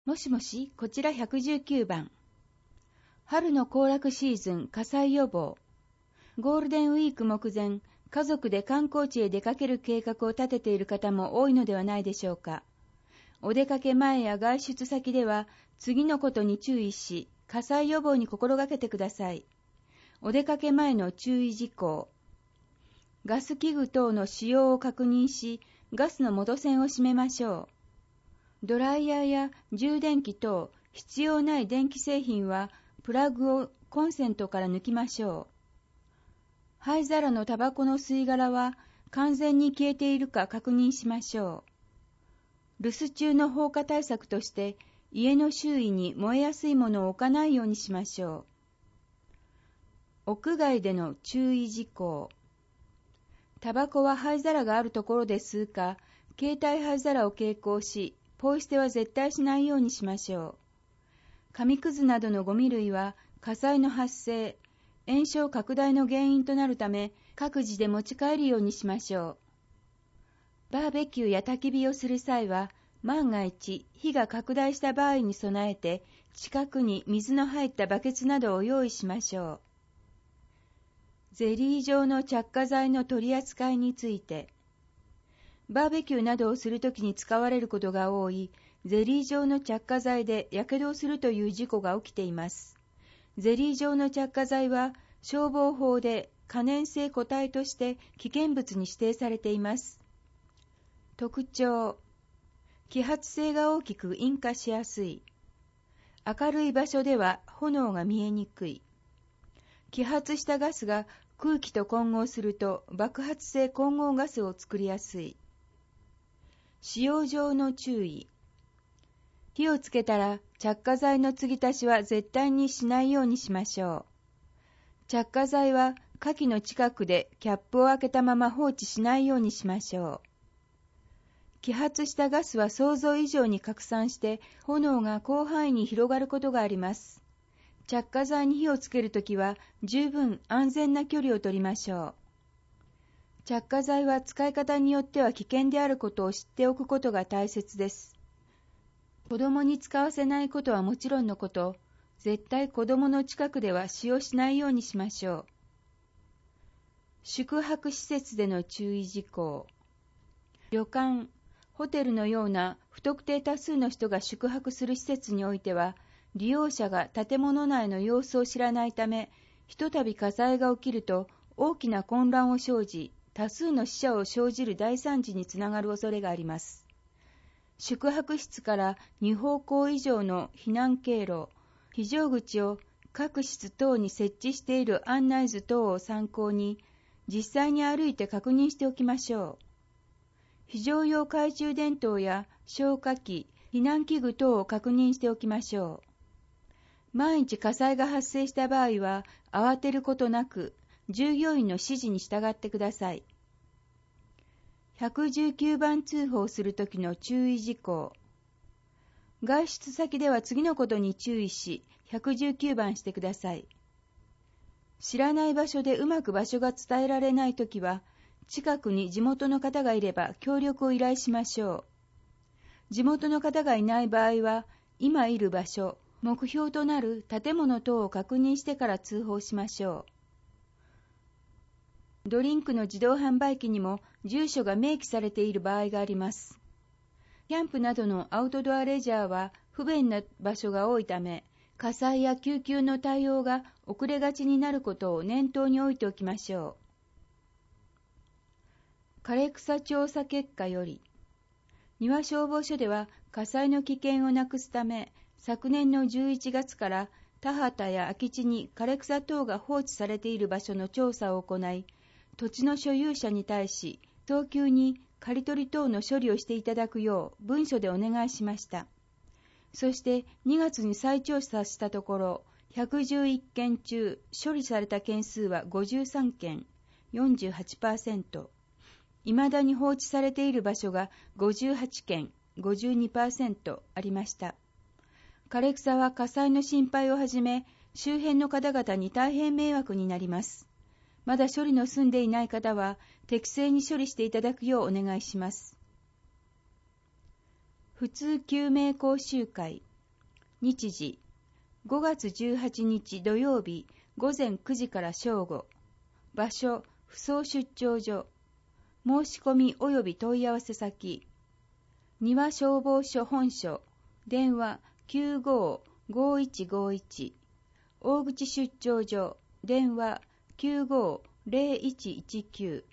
もしもし、こちら119番。春の行楽シーズン火災予防。ゴールデンウィーク目前、家族で観光地へ出かける計画を立てている方も多いのではないでしょうか。お出かけ前や外出先では、次のことに注意し、火災予防に心がけてください。お出かけ前の注意事項。ガス器具等の使用を確認し、ガスの元栓を閉めましょう。ドライヤーや充電器等必要ない電気製品はプラグをコンセントから抜きましょう。灰皿のタバコの吸い殻は完全に消えているか確認しましょう。留守中の放火対策として家の周囲に燃えやすいものを置かないようにしましょう。屋外での注意事項。タバコは灰皿があるところで吸うか、携帯灰皿を携行し、ポイ捨ては絶対しないようにしましょう。紙くずなどのゴミ類は火災の発生、延焼拡大の原因となるため、各自で持ち帰るようにしましょう。バーベキューや焚き火をする際は、万が一火が拡大した場合に備えて、近くに水の入ったバケツなどを用意しましょう。ゼリー状の着火剤の取り扱いについて、バーベキューなどをするときに使われることが多いゼリー状の着火剤で火傷をするという事故が起きています。ゼリー状の着火剤は消防法で可燃性固体として危険物に指定されています。特徴。揮発性が大きく引火しやすい。明るい場所では炎が見えにくい。揮発したガスが空気と混合すると爆発性混合ガスを作りやすい。使用上の注意。火をつけたら着火剤の継ぎ足しは絶対にしないようにしましょう。着火剤は火器の近くでキャップを開けたまま放置しないようにしましょう。揮発したガスは想像以上に拡散して炎が広範囲に広がることがあります。着火剤に火をつけるときは十分安全な距離を取りましょう。着火剤は使い方によっては危険であることを知っておくことが大切です。子供に使わせないことはもちろんのこと、絶対子供の近くでは使用しないようにしましょう。宿泊施設での注意事項。旅館、ホテルのような不特定多数の人が宿泊する施設においては、利用者が建物内の様子を知らないため、ひとたび火災が起きると大きな混乱を生じ、多数の死者を生じる大惨事につながる恐れがあります。宿泊室から2方向以上の避難経路、非常口を各室等に設置している案内図等を参考に、実際に歩いて確認しておきましょう。非常用懐中電灯や消火器、避難器具等を確認しておきましょう。万一火災が発生した場合は、慌てることなく、従業員の指示に従ってください。119番通報するときの注意事項。外出先では次のことに注意し、119番してください。知らない場所でうまく場所が伝えられないときは、近くに地元の方がいれば協力を依頼しましょう。地元の方がいない場合は、今いる場所、目標となる建物等を確認してから通報しましょう。ドリンクの自動販売機にも住所が明記されている場合があります。キャンプなどのアウトドアレジャーは不便な場所が多いため、火災や救急の対応が遅れがちになることを念頭に置いておきましょう。枯れ草調査結果より、庭消防署では火災の危険をなくすため、昨年の11月から田畑や空き地に枯れ草等が放置されている場所の調査を行い、土地の所有者に対し、早急に刈り取り等の処理をしていただくよう文書でお願いしました。そして2月に再調査したところ、111件中、処理された件数は53件、48%。未だに放置されている場所が58件、52% ありました。枯れ草は火災の心配をはじめ、周辺の方々に大変迷惑になります。まだ処理の済んでいない方は、適正に処理していただくようお願いします。普通救命講習会。 日時、5月18日土曜日午前9時から正午。場所、扶桑出張所。申し込み及び問い合わせ先、庭消防署本所、電話 95-5151。大口出張所、電話 95-0119。